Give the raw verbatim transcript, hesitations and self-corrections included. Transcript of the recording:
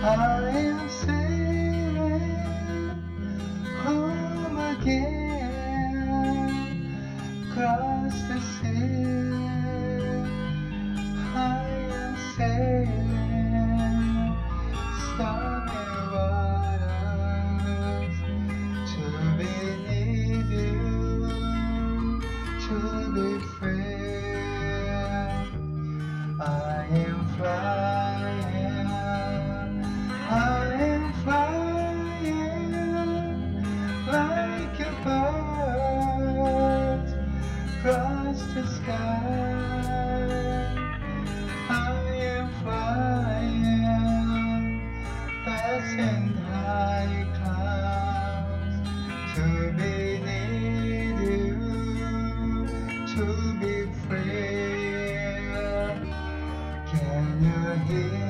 I am sailing home again, across the sea. I am sailing stormy waters to be near you, to be free. I am flying, I am flying like a bird across the sky. I am flying, passing high clouds to be near you, to be free. Can you hear